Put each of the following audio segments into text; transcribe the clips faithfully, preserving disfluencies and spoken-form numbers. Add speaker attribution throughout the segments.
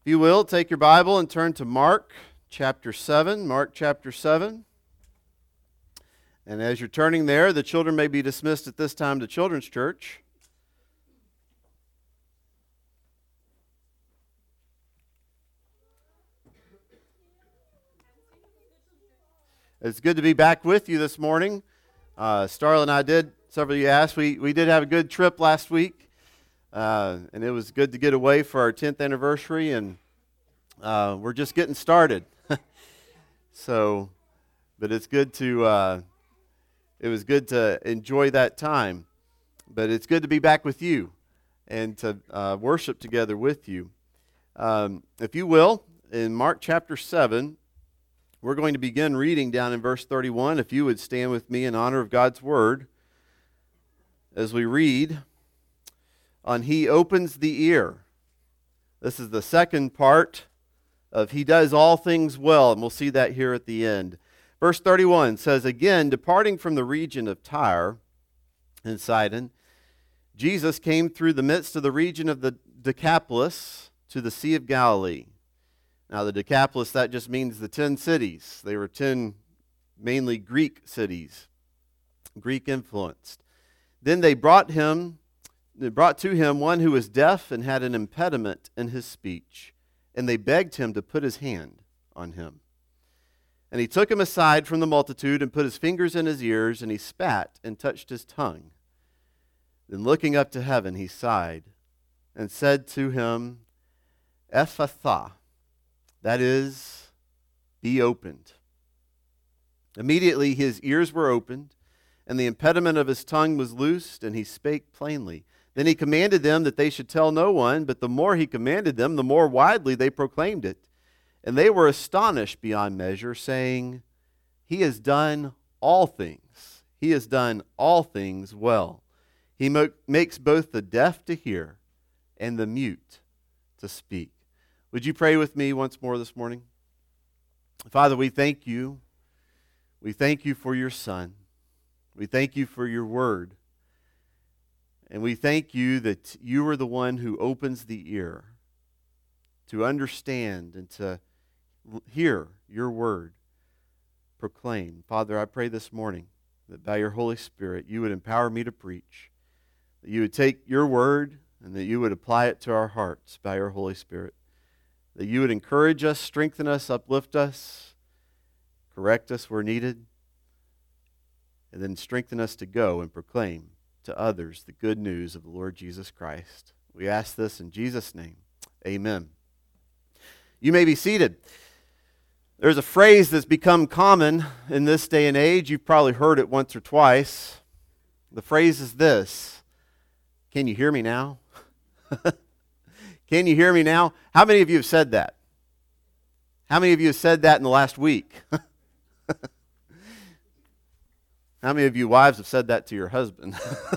Speaker 1: If you will, take your Bible and turn to Mark chapter seven. Mark chapter seven. And as you're turning there, the children may be dismissed at this time to Children's Church. It's good to be back with you this morning. Uh, Starla and I did, several of you asked, we, we did have a good trip last week. Uh, and it was good to get away for our tenth anniversary, and uh, we're just getting started. so, but it's good to, uh, it was good to enjoy that time. But it's good to be back with you and to uh, worship together with you. Um, if you will, in Mark chapter seven, we're going to begin reading down in verse thirty-one. If you would stand with me in honor of God's word as we read on He opens the ear. This is the second part of He does all things well, and we'll see that here at the end. Verse thirty-one says, "Again, departing from the region of Tyre and Sidon, Jesus came through the midst of the region of the Decapolis to the Sea of Galilee." Now, the Decapolis, that just means the ten cities. They were ten mainly Greek cities, Greek influenced. Then they brought him They brought to him one who was deaf and had an impediment in his speech, and they begged him to put his hand on him. And he took him aside from the multitude and put his fingers in his ears, and he spat and touched his tongue. Then looking up to heaven, he sighed and said to him, "Ephphatha," that is, be opened. Immediately his ears were opened, and the impediment of his tongue was loosed, and he spake plainly. Then he commanded them that they should tell no one, but the more he commanded them, the more widely they proclaimed it. And they were astonished beyond measure, saying, "He has done all things. He has done all things well. He mo- makes both the deaf to hear and the mute to speak." Would you pray with me once more this morning? Father, we thank you. We thank you for your Son. We thank you for your word. And we thank you that you are the one who opens the ear to understand and to hear your word proclaimed. Father, I pray this morning that by your Holy Spirit you would empower me to preach, that you would take your word and that you would apply it to our hearts by your Holy Spirit, that you would encourage us, strengthen us, uplift us, correct us where needed, and then strengthen us to go and proclaim to others the good news of the Lord Jesus Christ. We ask this in Jesus' name. Amen. You may be seated. There's a phrase that's become common in this day and age. You've probably heard it once or twice. The phrase is this: "Can you hear me now?" Can you hear me now? How many of you have said that? How many of you have said that in the last week? How many of you wives have said that to your husband?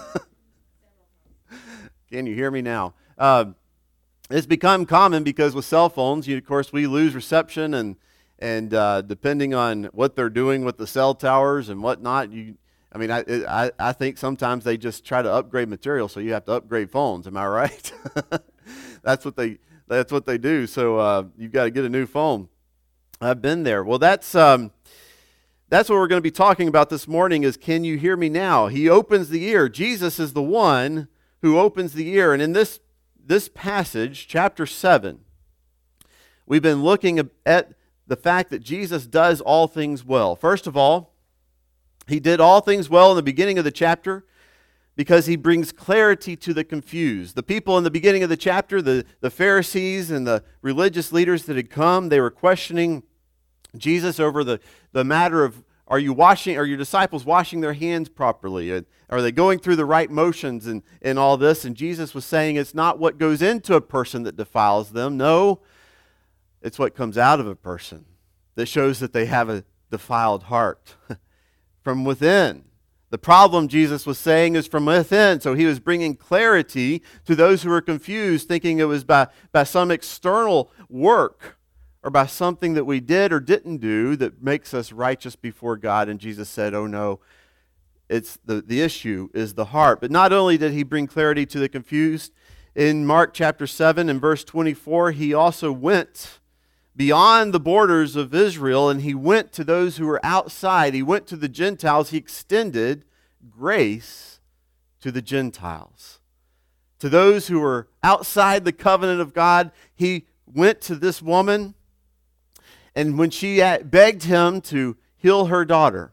Speaker 1: Can you hear me now? Uh, it's become common because with cell phones, you, of course, we lose reception, and and uh, depending on what they're doing with the cell towers and whatnot, you, I mean, I, I I think sometimes they just try to upgrade material, so you have to upgrade phones. Am I right? that's what they that's what they do. So uh, you've got to get a new phone. I've been there. Well, that's. Um, That's what we're going to be talking about this morning is, can you hear me now? He opens the ear. Jesus is the one who opens the ear. And in this, this passage, chapter seven, we've been looking at the fact that Jesus does all things well. First of all, he did all things well in the beginning of the chapter because he brings clarity to the confused. The people in the beginning of the chapter, the, the Pharisees and the religious leaders that had come, they were questioning Jesus over the, the matter of, are you washing, are your disciples washing their hands properly? Are they going through the right motions and, and all this? And Jesus was saying it's not what goes into a person that defiles them. No, it's what comes out of a person that shows that they have a defiled heart from within. The problem, Jesus was saying, is from within. So he was bringing clarity to those who were confused, thinking it was by, by some external work or by something that we did or didn't do that makes us righteous before God. And Jesus said, oh no, it's the, the issue is the heart. But not only did he bring clarity to the confused, In Mark chapter seven and verse twenty-four, he also went beyond the borders of Israel, and he went to those who were outside. He went to the Gentiles. He extended grace to the Gentiles. To those who were outside the covenant of God, he went to this woman, and when she begged him to heal her daughter,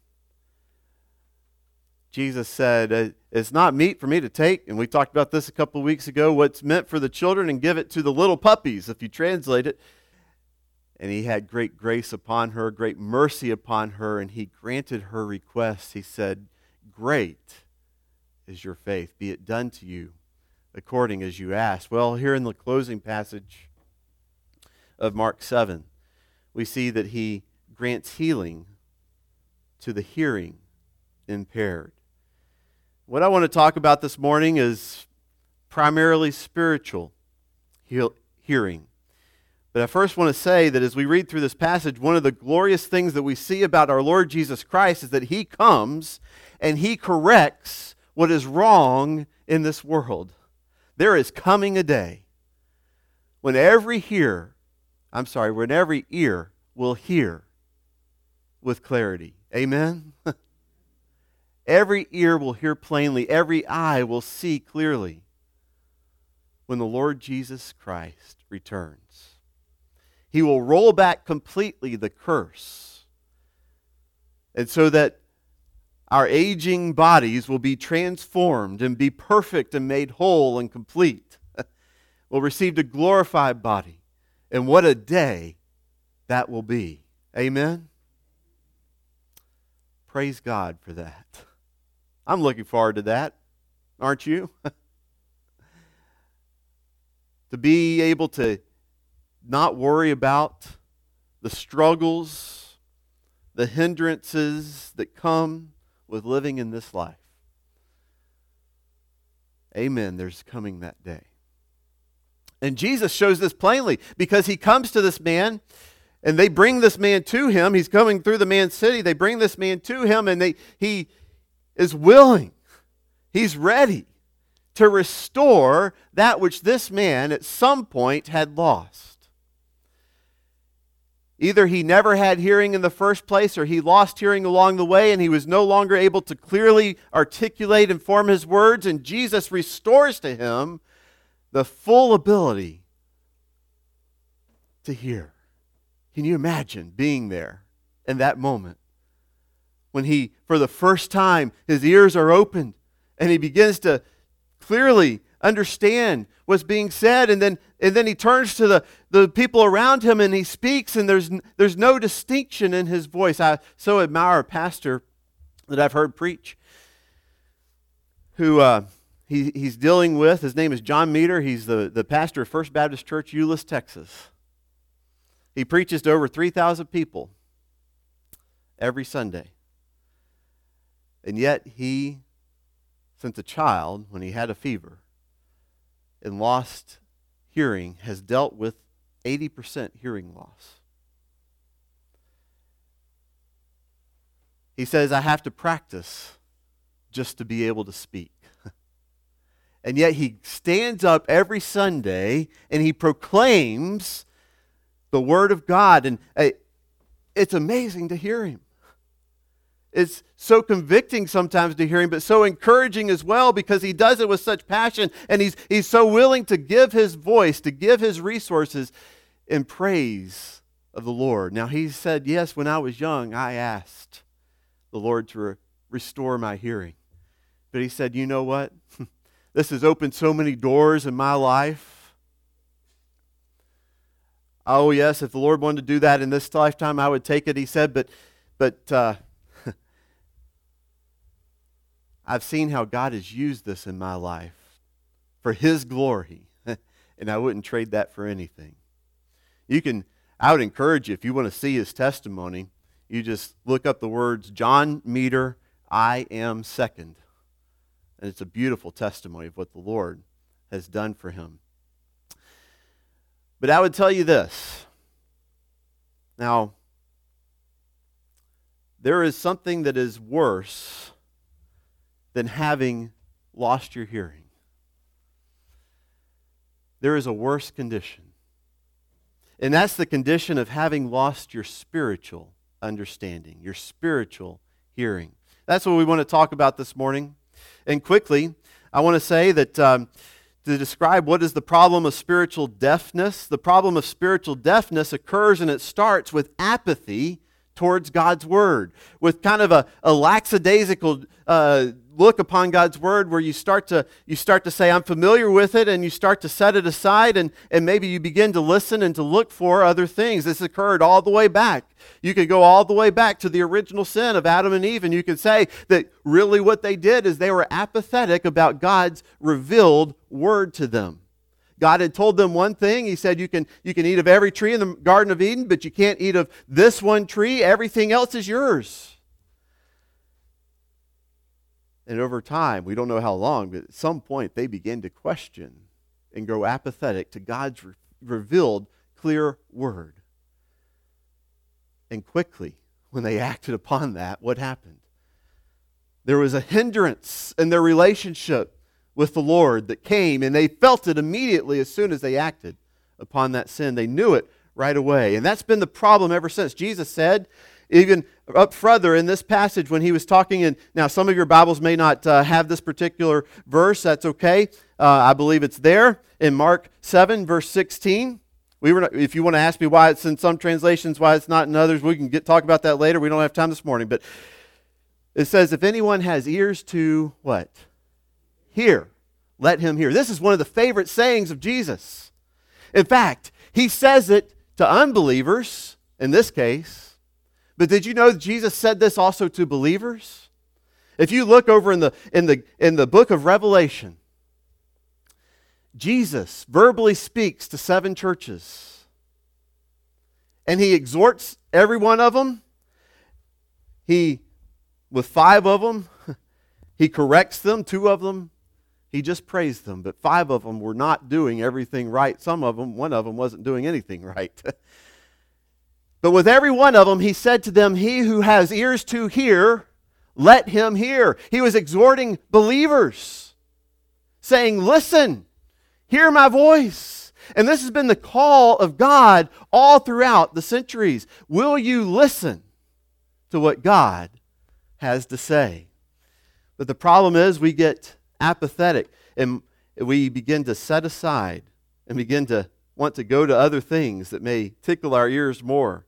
Speaker 1: Jesus said, it's not meat for me to take, and we talked about this a couple of weeks ago, what's meant for the children and give it to the little puppies, if you translate it. And he had great grace upon her, great mercy upon her, and he granted her request. He said, great is your faith, be it done to you according as you asked. Well, here in the closing passage of Mark seven, we see that he grants healing to the hearing impaired. What I want to talk about this morning is primarily spiritual heal- hearing. But I first want to say that as we read through this passage, one of the glorious things that we see about our Lord Jesus Christ is that he comes and he corrects what is wrong in this world. There is coming a day when every hear, I'm sorry, when every ear will hear with clarity. Amen? Every ear will hear plainly. Every eye will see clearly when the Lord Jesus Christ returns. He will roll back completely the curse. And so that our aging bodies will be transformed and be perfect and made whole and complete. We'll receive a glorified body. And what a day that will be. Amen? Praise God for that. I'm looking forward to that. Aren't you? To be able to not worry about the struggles, the hindrances that come with living in this life. Amen. There's coming that day. And Jesus shows this plainly because he comes to this man and they bring this man to him. He's coming through the man's city. They bring this man to him and they he is willing. He's ready to restore that which this man at some point had lost. Either he never had hearing in the first place or he lost hearing along the way and he was no longer able to clearly articulate and form his words, and Jesus restores to him the full ability to hear. Can you imagine being there in that moment when he, for the first time, his ears are opened and he begins to clearly understand what's being said, and then and then he turns to the, the people around him and he speaks, and there's there's no distinction in his voice. I so admire a pastor that I've heard preach who uh, he, he's dealing with. His name is John Meter. He's the, the pastor of First Baptist Church, Euless, Texas. He preaches to over three thousand people every Sunday. And yet he, since a child, when he had a fever and lost hearing, has dealt with eighty percent hearing loss. He says, I have to practice just to be able to speak. And yet he stands up every Sunday and he proclaims the Word of God. And it's amazing to hear him. It's so convicting sometimes to hear him, but so encouraging as well because he does it with such passion, and he's, he's so willing to give his voice, to give his resources in praise of the Lord. Now he said, yes, when I was young, I asked the Lord to re- restore my hearing. But he said, you know what? This has opened so many doors in my life. Oh yes, if the Lord wanted to do that in this lifetime, I would take it, he said, but, but, uh, I've seen how God has used this in my life for His glory, and I wouldn't trade that for anything. You can, I would encourage you, if you want to see his testimony, you just look up the words, John Meter, I am second. And it's a beautiful testimony of what the Lord has done for him. But I would tell you this. Now, there is something that is worse than having lost your hearing. there is a worse condition. And that's the condition of having lost your spiritual understanding, your spiritual hearing. That's what we want to talk about this morning. And quickly, I want to say that um, to describe what is the problem of spiritual deafness, the problem of spiritual deafness occurs and it starts with apathy towards God's Word, with kind of a, a lackadaisical uh, look upon God's Word where you start to you start to say, I'm familiar with it, and you start to set it aside, and, and maybe you begin to listen and to look for other things. This occurred all the way back. You could go all the way back to the original sin of Adam and Eve, and you could say that really what they did is they were apathetic about God's revealed Word to them. God had told them one thing. He said, you can, you can eat of every tree in the Garden of Eden, but you can't eat of this one tree. Everything else is yours. And over time, we don't know how long, but at some point they begin to question and grow apathetic to God's re- revealed clear Word. And quickly, when they acted upon that, what happened? There was a hindrance in their relationship with the Lord that came, and they felt it immediately as soon as they acted upon that sin. They knew it right away. And that's been the problem ever since. Jesus said, even up further in this passage when he was talking, and now some of your Bibles may not uh, have this particular verse, that's okay. Uh, I believe it's there in Mark seven, verse sixteen. We were not, if you want to ask me why it's in some translations, why it's not in others, we can get talk about that later. We don't have time this morning. But it says, if anyone has ears to what? Hear, let him hear. This is one of the favorite sayings of Jesus. In fact, he says it to unbelievers in this case. But did you know that Jesus said this also to believers? If you look over in the in the in the book of Revelation, Jesus verbally speaks to seven churches. And he exhorts every one of them. He with five of them, he corrects them, two of them he just praised them, but five of them were not doing everything right. Some of them, one of them wasn't doing anything right. But with every one of them, he said to them, he who has ears to hear, let him hear. He was exhorting believers, saying, listen, hear my voice. And this has been the call of God all throughout the centuries. Will you listen to what God has to say? But the problem is we get apathetic, and we begin to set aside and begin to want to go to other things that may tickle our ears more.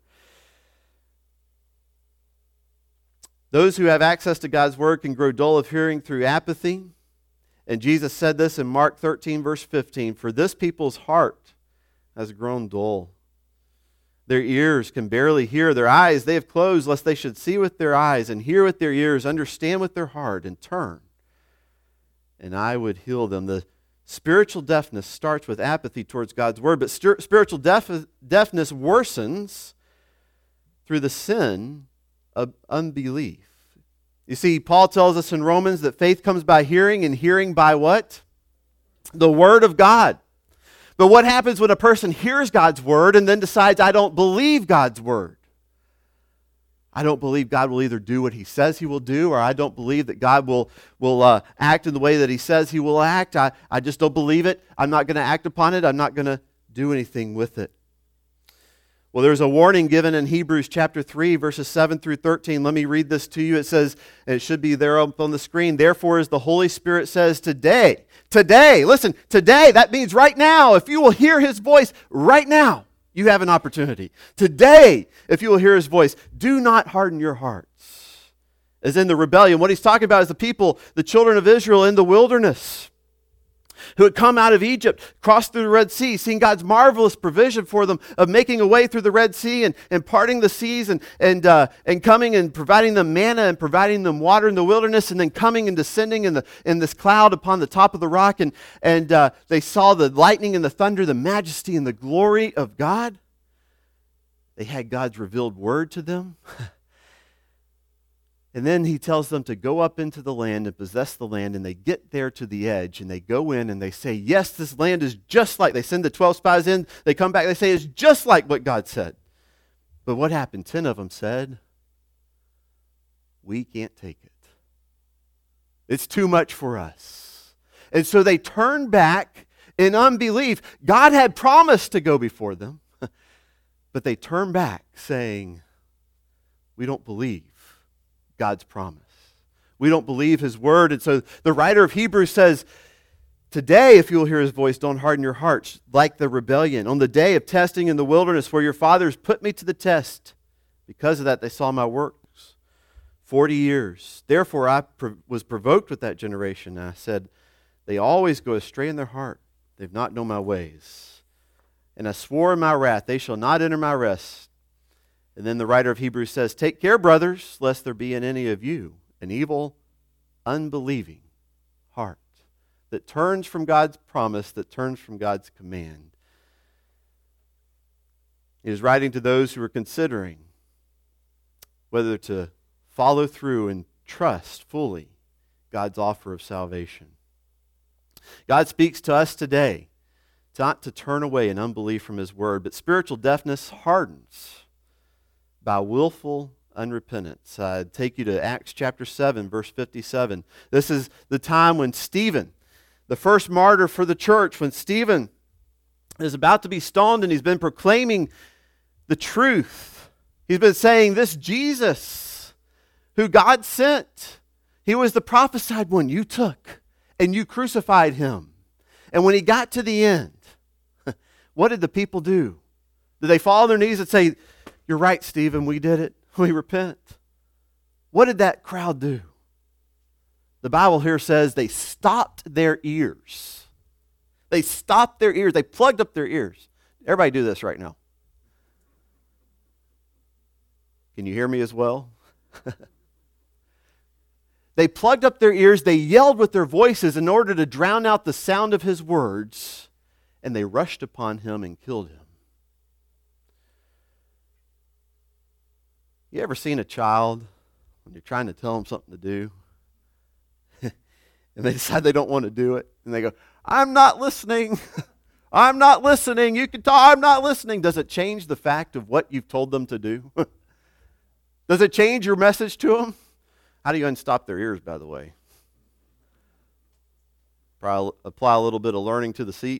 Speaker 1: Those who have access to God's Word can grow dull of hearing through apathy. And Jesus said this in Mark thirteen, verse fifteen, for this people's heart has grown dull. Their ears can barely hear. Their eyes they have closed, lest they should see with their eyes and hear with their ears, understand with their heart, and turn, and I would heal them. The spiritual deafness starts with apathy towards God's Word, but st- spiritual deaf- deafness worsens through the sin of unbelief. You see, Paul tells us in Romans that faith comes by hearing, and hearing by what? The Word of God. But what happens when a person hears God's Word and then decides, I don't believe God's Word? I don't believe God will either do what He says He will do, or I don't believe that God will, will uh, act in the way that He says He will act. I, I just don't believe it. I'm not going to act upon it. I'm not going to do anything with it. Well, there's a warning given in Hebrews chapter three, verses seven through thirteen. Let me read this to you. It says, and it should be there up on the screen, therefore as the Holy Spirit says today, today, listen, today, that means right now. If you will hear His voice right now, you have an opportunity. Today, if you will hear His voice, do not harden your hearts. As in the rebellion, what he's talking about is the people, the children of Israel in the wilderness, who had come out of Egypt, crossed through the Red Sea, seeing God's marvelous provision for them of making a way through the Red Sea and, and parting the seas and and uh, and coming and providing them manna and providing them water in the wilderness, and then coming and descending in the in this cloud upon the top of the rock, and and uh, they saw the lightning and the thunder, the majesty and the glory of God. They had God's revealed word to them. And then he tells them to go up into the land and possess the land, and they get there to the edge, and they go in and they say, yes, this land is just like, they send the twelve spies in, they come back, they say, it's just like what God said. But what happened? Ten of them said, we can't take it. It's too much for us. And so they turned back In unbelief, God had promised to go before them, but they turned back saying, we don't believe God's promise. We don't believe His word. And so the writer of Hebrews says, today, if you'll hear His voice, don't harden your hearts like the rebellion. On the day of testing in the wilderness where your fathers put me to the test, because of that they saw my works. Forty years. Therefore I pro- was provoked with that generation. And I said, they always go astray in their heart. They've not known my ways. And I swore in my wrath, they shall not enter my rest. And then the writer of Hebrews says, take care, brothers, lest there be in any of you an evil, unbelieving heart that turns from God's promise, that turns from God's command. He is writing to those who are considering whether to follow through and trust fully God's offer of salvation. God speaks to us today not to turn away in unbelief from His word, but spiritual deafness hardens by willful unrepentance. I'd take you to Acts chapter seven, verse fifty-seven. This is the time when Stephen, the first martyr for the church, when Stephen is about to be stoned and he's been proclaiming the truth. He's been saying, this Jesus who God sent, He was the prophesied one you took and you crucified Him. And when he got to the end, what did the people do? Did they fall on their knees and say, you're right, Stephen, we did it. We repent. What did that crowd do? The Bible here says they stopped their ears. They stopped their ears. They plugged up their ears. Everybody do this right now. Can you hear me as well? They plugged up their ears. They yelled with their voices in order to drown out the sound of His words. And they rushed upon Him and killed Him. You ever seen a child when you're trying to tell them something to do and they decide they don't want to do it and they go, I'm not listening. I'm not listening. You can talk. I'm not listening. Does it change the fact of what you've told them to do? Does it change your message to them? How do you unstop their ears, by the way? Probably apply a little bit of learning to the seat.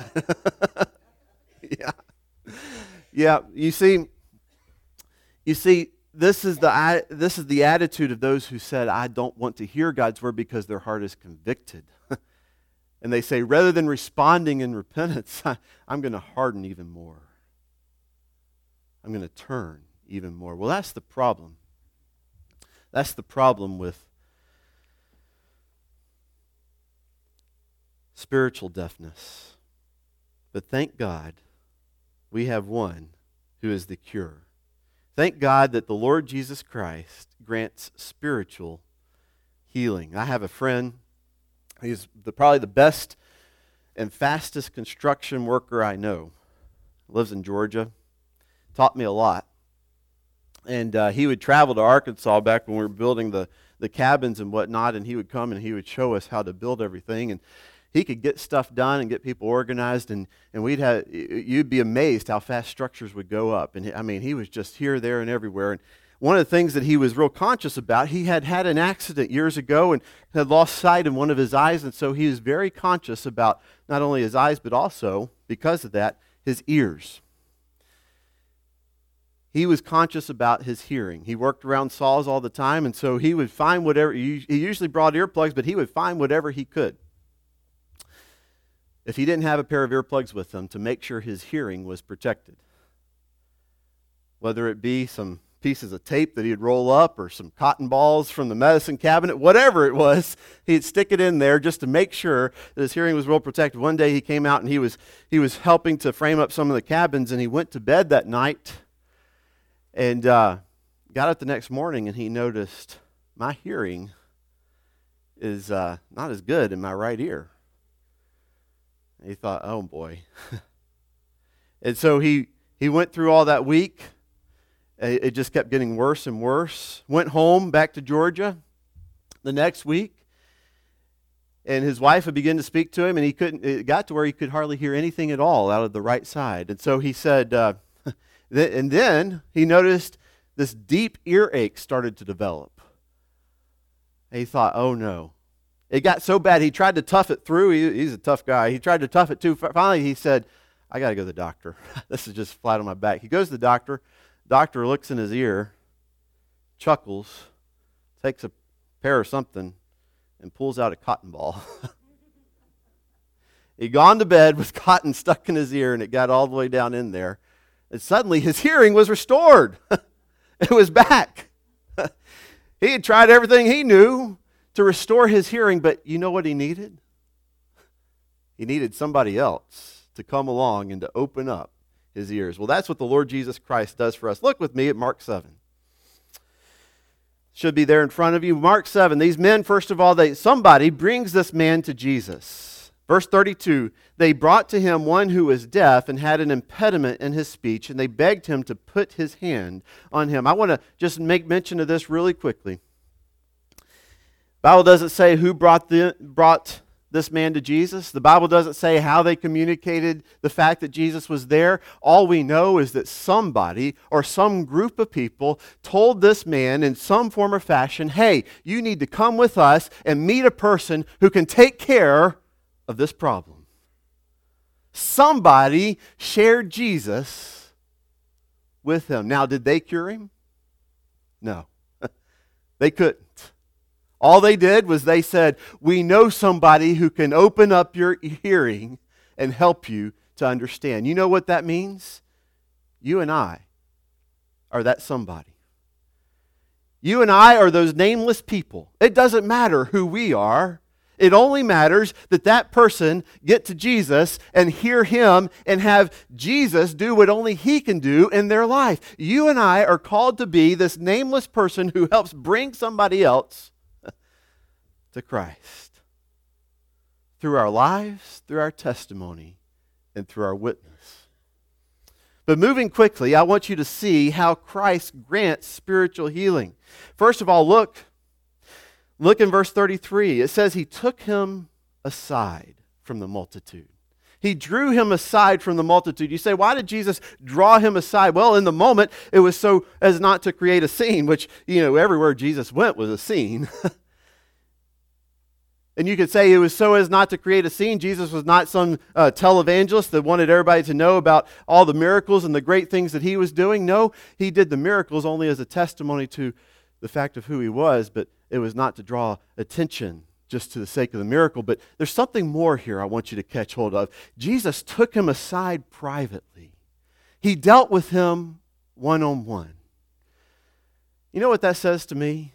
Speaker 1: yeah. Yeah, you see, you see, this is the this is the attitude of those who said, I don't want to hear God's word because their heart is convicted. And they say, rather than responding in repentance, I, I'm going to harden even more. I'm going to turn even more. Well, that's the problem. That's the problem with spiritual deafness. But thank God we have one who is the cure. Thank God that the Lord Jesus Christ grants spiritual healing. I have a friend. He's the, probably the best and fastest construction worker I know. Lives in Georgia. Taught me a lot. And uh, he would travel to Arkansas back when we were building the, the cabins and whatnot, and he would come and he would show us how to build everything. And he could get stuff done and get people organized, and, and we'd have, you'd be amazed how fast structures would go up. And I mean, he was just here, there, and everywhere. And one of the things that he was real conscious about, he had had an accident years ago and had lost sight in one of his eyes, and so he was very conscious about not only his eyes, but also, because of that, his ears. He was conscious about his hearing. He worked around saws all the time, and so he would find whatever, he usually brought earplugs, but he would find whatever he could. If he didn't have a pair of earplugs with him, to make sure his hearing was protected. Whether it be some pieces of tape that he'd roll up or some cotton balls from the medicine cabinet, whatever it was, he'd stick it in there just to make sure that his hearing was well protected. One day he came out and he was he was helping to frame up some of the cabins, and he went to bed that night and uh, got up the next morning and he noticed my hearing is uh, not as good in my right ear. And he thought, oh boy. And so he, he went through all that week. It just kept getting worse and worse. Went home back to Georgia the next week. And his wife had begun to speak to him, and he couldn't. It got to where he could hardly hear anything at all out of the right side. And so he said, uh, and then he noticed this deep earache started to develop. And he thought, oh no, It got so bad, he tried to tough it through. He, he's a tough guy. He tried to tough it too. Finally, he said, I got to go to the doctor. This is just flat on my back. He goes to the doctor. Doctor looks in his ear, chuckles, takes a pear or something, and pulls out a cotton ball. He'd gone to bed with cotton stuck in his ear, and it got all the way down in there. And suddenly his hearing was restored. It was back. He had tried everything he knew to restore his hearing, but you know what he needed? He needed somebody else to come along and to open up his ears. Well, that's what the Lord Jesus Christ does for us. Look with me at Mark seven. Should be there in front of you. Mark seven. These men, first of all, they somebody brings this man to Jesus. Verse thirty-two, they brought to him one who was deaf and had an impediment in his speech, and they begged him to put his hand on him. I want to just make mention of this really quickly. The Bible doesn't say who brought the, brought this man to Jesus. The Bible doesn't say how they communicated the fact that Jesus was there. All we know is that somebody or some group of people told this man in some form or fashion, hey, you need to come with us and meet a person who can take care of this problem. Somebody shared Jesus with him. Now, did they cure him? No. They couldn't. All they did was they said, we know somebody who can open up your hearing and help you to understand. You know what that means? You and I are that somebody. You and I are those nameless people. It doesn't matter who we are. It only matters that that person get to Jesus and hear him and have Jesus do what only he can do in their life. You and I are called to be this nameless person who helps bring somebody else to Christ. Through our lives, through our testimony, and through our witness. But moving quickly, I want you to see how Christ grants spiritual healing. First of all, look. Look in verse thirty-three. It says he took him aside from the multitude. He drew him aside from the multitude. You say, why did Jesus draw him aside? Well, in the moment, it was so as not to create a scene, which, you know, everywhere Jesus went was a scene. And you could say it was so as not to create a scene. Jesus was not some uh, televangelist that wanted everybody to know about all the miracles and the great things that he was doing. No, he did the miracles only as a testimony to the fact of who he was, but it was not to draw attention just to the sake of the miracle. But there's something more here I want you to catch hold of. Jesus took him aside privately. He dealt with him one-on-one. You know what that says to me?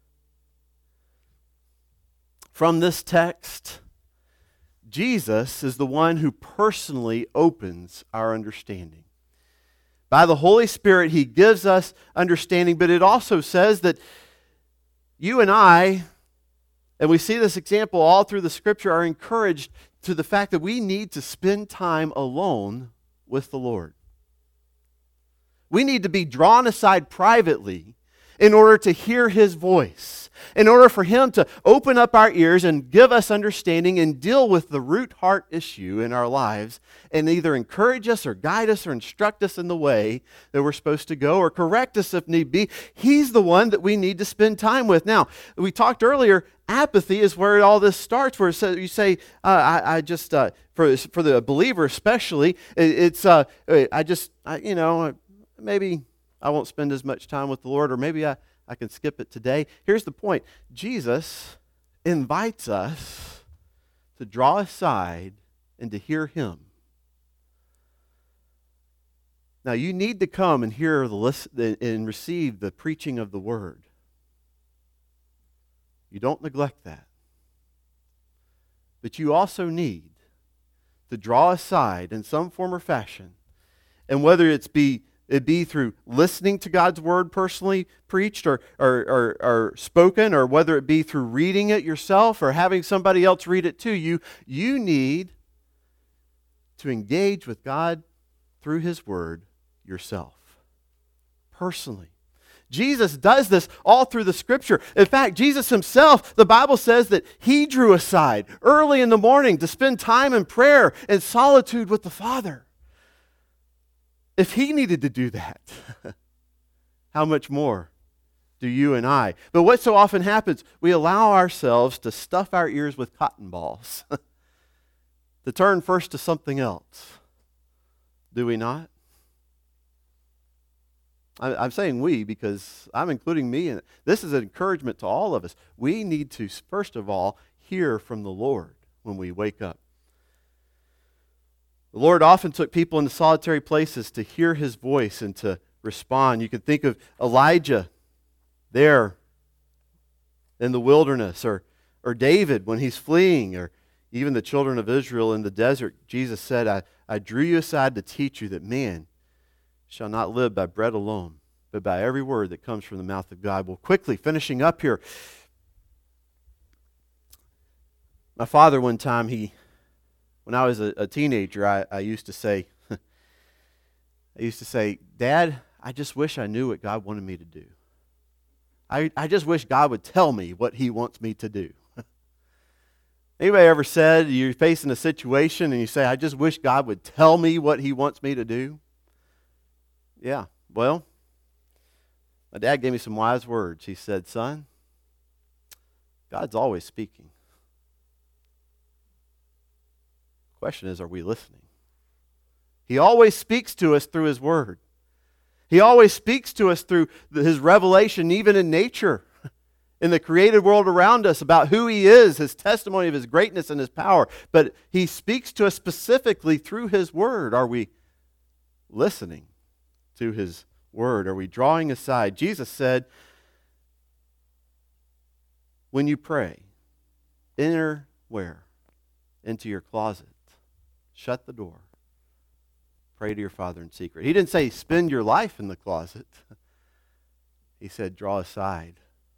Speaker 1: From this text, Jesus is the one who personally opens our understanding. By the Holy Spirit, he gives us understanding, but it also says that you and I, and we see this example all through the Scripture, are encouraged to the fact that we need to spend time alone with the Lord. We need to be drawn aside privately in order to hear his voice, in order for him to open up our ears and give us understanding and deal with the root heart issue in our lives and either encourage us or guide us or instruct us in the way that we're supposed to go or correct us if need be. He's the one that we need to spend time with. Now, we talked earlier, apathy is where all this starts, where you say, uh, I, I just, uh, for, for the believer especially, it, it's, uh, I just, I, you know, maybe I won't spend as much time with the Lord, or maybe I, I can skip it today. Here's the point. Jesus invites us to draw aside and to hear him. Now, you need to come and hear the listen and receive the preaching of the word. You don't neglect that. But you also need to draw aside in some form or fashion, and whether it's be it be through listening to God's word personally preached or, or, or, or spoken, or whether it be through reading it yourself or having somebody else read it to you, you need to engage with God through his word yourself, personally. Jesus does this all through the Scripture. In fact, Jesus himself, the Bible says that he drew aside early in the morning to spend time in prayer and solitude with the Father. If he needed to do that, how much more do you and I. But what so often happens, we allow ourselves to stuff our ears with cotton balls, to turn first to something else. Do we not? I'm saying we because I'm including me in it. This is an encouragement to all of us. We need to, first of all, hear from the Lord when we wake up. The Lord often took people into solitary places to hear His voice and to respond. You can think of Elijah there in the wilderness, or, or David when he's fleeing, or even the children of Israel in the desert. Jesus said, I, I drew you aside to teach you that man shall not live by bread alone, but by every word that comes from the mouth of God. Well, quickly, finishing up here. My father one time, he, when I was a, a teenager, I, I used to say, I used to say, Dad, I just wish I knew what God wanted me to do. I, I just wish God would tell me what He wants me to do. Anybody ever said you're facing a situation and you say, I just wish God would tell me what He wants me to do? Yeah, well, my dad gave me some wise words. He said, son, God's always speaking. The question is, are we listening? He always speaks to us through His Word. He always speaks to us through His revelation, even in nature, in the created world around us, about who He is, His testimony of His greatness and His power. But He speaks to us specifically through His Word. Are we listening to His Word? Are we drawing aside? Jesus said, when you pray, enter where? Into your closet. Shut the door. Pray to your Father in secret. He didn't say spend your life in the closet. He said draw aside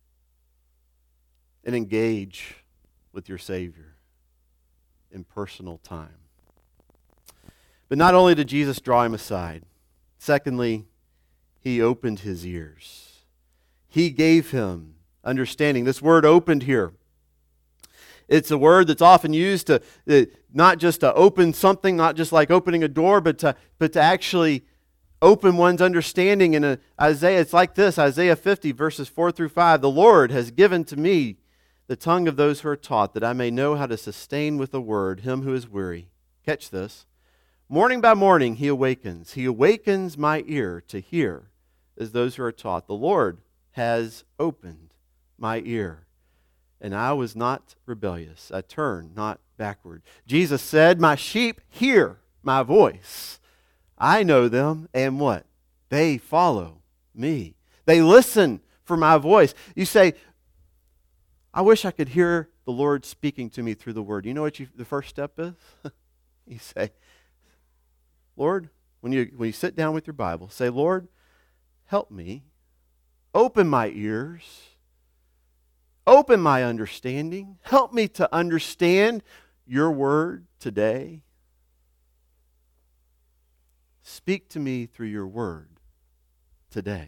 Speaker 1: and engage with your Savior in personal time. But not only did Jesus draw him aside, secondly, He opened his ears. He gave him understanding. This word opened here, it's a word that's often used to uh, not just to open something, not just like opening a door, but to, but to actually open one's understanding. In a, Isaiah, it's like this, Isaiah fifty, verses four through five. The Lord has given to me the tongue of those who are taught, that I may know how to sustain with a word him who is weary. Catch this. Morning by morning He awakens. He awakens my ear to hear as those who are taught. The Lord has opened my ear, and I was not rebellious. I turned not backward. Jesus said, my sheep hear my voice. I know them, and what? They follow me. They listen for my voice. You say, I wish I could hear the Lord speaking to me through the Word. You know what you, the first step is? You say, Lord, when you, when you sit down with your Bible, say, Lord, help me. Open my ears. Open my understanding. Help me to understand your Word today. Speak to me through your Word today.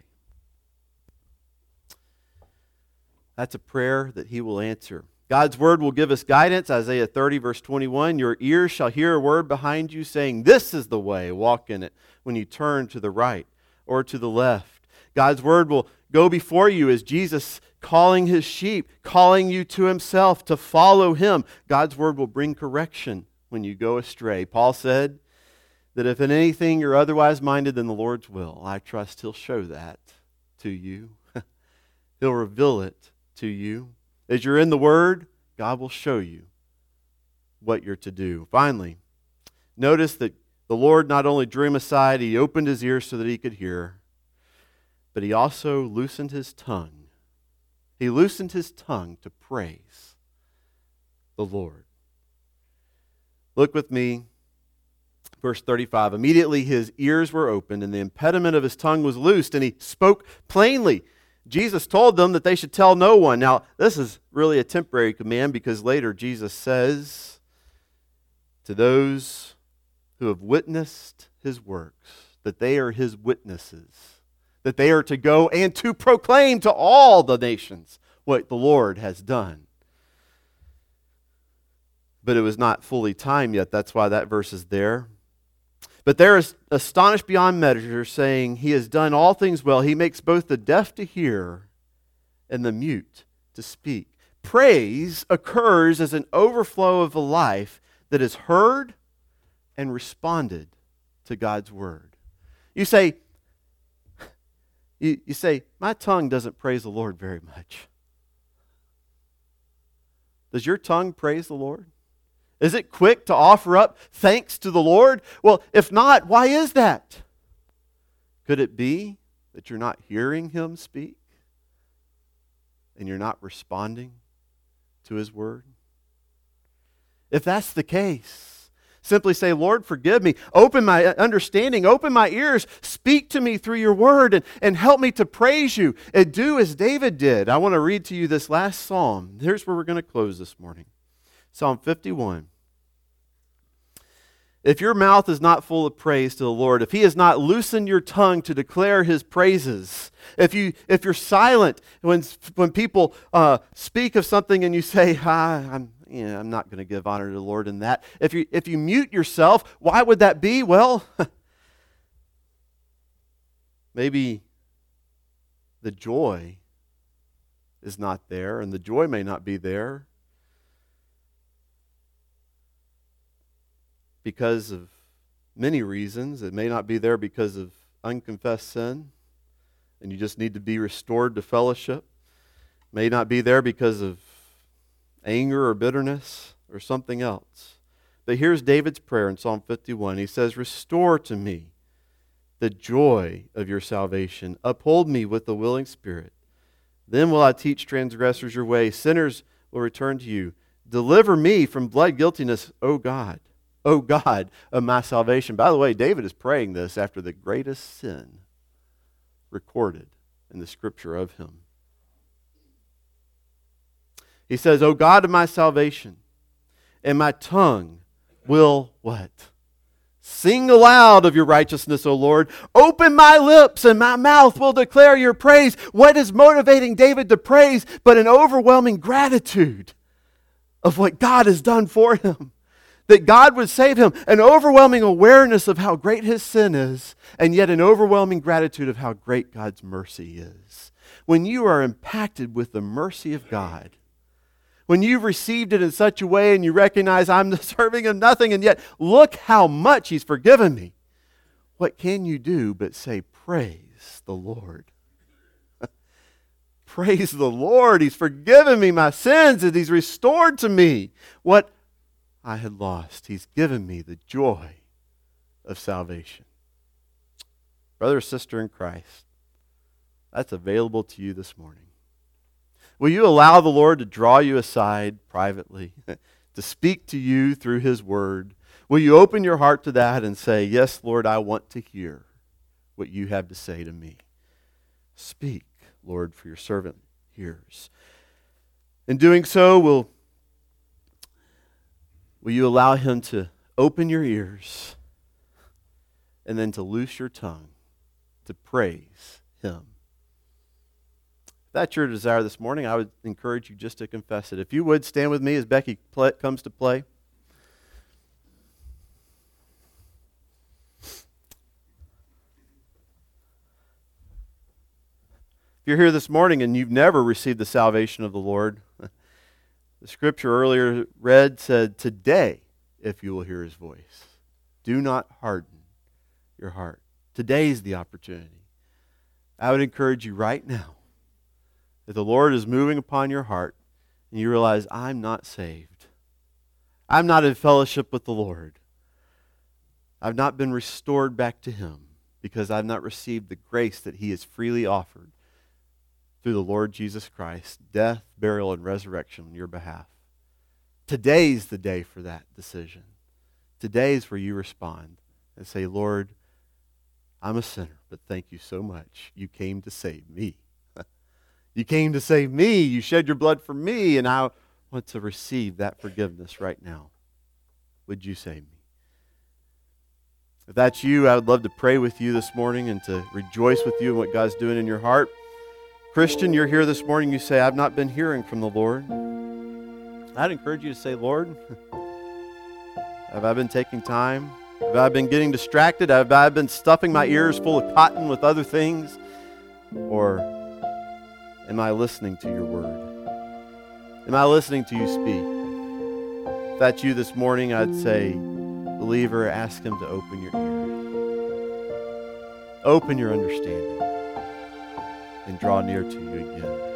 Speaker 1: That's a prayer that He will answer. God's Word will give us guidance. Isaiah thirty, verse twenty-one, your ears shall hear a word behind you saying, this is the way, walk in it, when you turn to the right or to the left. God's Word will go before you as Jesus calling His sheep, calling you to Himself to follow Him. God's Word will bring correction when you go astray. Paul said that if in anything you're otherwise minded than the Lord's will, I trust He'll show that to you. He'll reveal it to you. As you're in the Word, God will show you what you're to do. Finally, notice that the Lord not only drew him aside, He opened his ears so that he could hear, but He also loosened his tongue. He loosened his tongue to praise the Lord. Look with me, verse thirty-five. Immediately his ears were opened, and the impediment of his tongue was loosed, and he spoke plainly. Jesus told them that they should tell no one. Now, this is really a temporary command, because later Jesus says to those who have witnessed His works that they are His witnesses, that they are to go and to proclaim to all the nations what the Lord has done. But it was not fully time yet. That's why that verse is there. But they're astonished beyond measure, saying, He has done all things well. He makes both the deaf to hear and the mute to speak. Praise occurs as an overflow of a life that has heard and responded to God's word. You say, you, you say, my tongue doesn't praise the Lord very much. Does your tongue praise the Lord? Is it quick to offer up thanks to the Lord? Well, if not, why is that? Could it be that you're not hearing Him speak and you're not responding to His word? If that's the case, simply say, Lord, forgive me. Open my understanding. Open my ears. Speak to me through your word and, and help me to praise you. And do as David did. I want to read to you this last psalm. Here's where we're going to close this morning. Psalm fifty-one. If your mouth is not full of praise to the Lord, if He has not loosened your tongue to declare His praises, if, you, if you're silent when, when people uh, speak of something and you say, ah, I'm, you know, I'm not going to give honor to the Lord in that. If you, if you mute yourself, why would that be? Well, maybe the joy is not there, and the joy may not be there because of many reasons. It may not be there because of unconfessed sin, and you just need to be restored to fellowship. It may not be there because of anger or bitterness or something else. But here's David's prayer in Psalm fifty-one. He says, restore to me the joy of your salvation. Uphold me with a willing spirit. Then will I teach transgressors your way. Sinners will return to you. Deliver me from blood guiltiness, O God. O God of my salvation. By the way, David is praying this after the greatest sin recorded in the scripture of him. He says, O God of my salvation, and my tongue will what? Sing aloud of your righteousness, O Lord. Open my lips and my mouth will declare your praise. What is motivating David to praise but an overwhelming gratitude of what God has done for him? That God would save him. An overwhelming awareness of how great his sin is, and yet an overwhelming gratitude of how great God's mercy is. When you are impacted with the mercy of God, when you've received it in such a way and you recognize I'm deserving of nothing, and yet look how much He's forgiven me, what can you do but say, praise the Lord? Praise the Lord. He's forgiven me my sins and He's restored to me what I had lost. He's given me the joy of salvation. Brother or sister in Christ, that's available to you this morning. Will you allow the Lord to draw you aside privately, to speak to you through His word? Will you open your heart to that and say, yes, Lord, I want to hear what you have to say to me. Speak, Lord, for your servant hears. In doing so, will, will you allow Him to open your ears and then to loose your tongue to praise Him? If that's your desire this morning, I would encourage you just to confess it. If you would, stand with me as Becky play, comes to play. If you're here this morning and you've never received the salvation of the Lord, the scripture earlier read said, today, if you will hear His voice, do not harden your heart. Today's the opportunity. I would encourage you right now, if the Lord is moving upon your heart and you realize, I'm not saved. I'm not in fellowship with the Lord. I've not been restored back to Him because I've not received the grace that He has freely offered through the Lord Jesus Christ, death, burial, and resurrection on your behalf. Today's the day for that decision. Today's where you respond and say, Lord, I'm a sinner, but thank you so much. You came to save me. You came to save me. You shed your blood for me, and I want to receive that forgiveness right now. Would you save me? If that's you, I would love to pray with you this morning and to rejoice with you in what God's doing in your heart. Christian, you're here this morning, you say, I've not been hearing from the Lord. I'd encourage you to say, Lord, have I been taking time? Have I been getting distracted? Have I been stuffing my ears full of cotton with other things? Or Am I listening to your word? Am I listening to you speak? If that's you this morning, I'd say, believer, ask him to open your ears. Open your understanding and draw near to you again.